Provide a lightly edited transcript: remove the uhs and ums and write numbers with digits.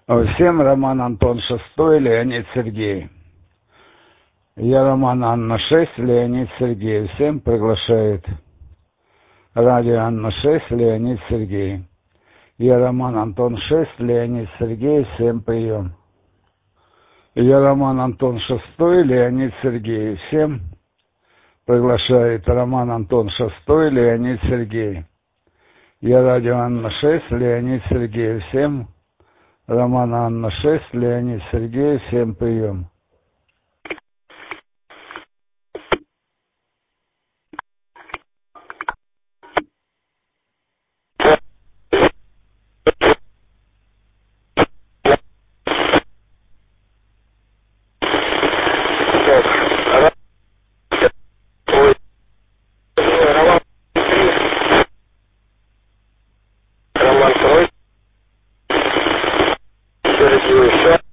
Всем Роман Антон Шестой, Леонид Сергей. Я Роман Анна 6, Леонид Сергей. Всем приглашает радио Анна 6, Леонид Сергей. Я Роман Антон 6, Леонид Сергей. Всем прием. Я Роман Антон Шестой, Леонид Сергей. Всем приглашает Роман Антон Шестой, Леонид Сергей. Я радио Анна 6, Леонид Сергей. Всем Роман Анна 6, Леонид Сергей. Всем прием. Роман 2, еще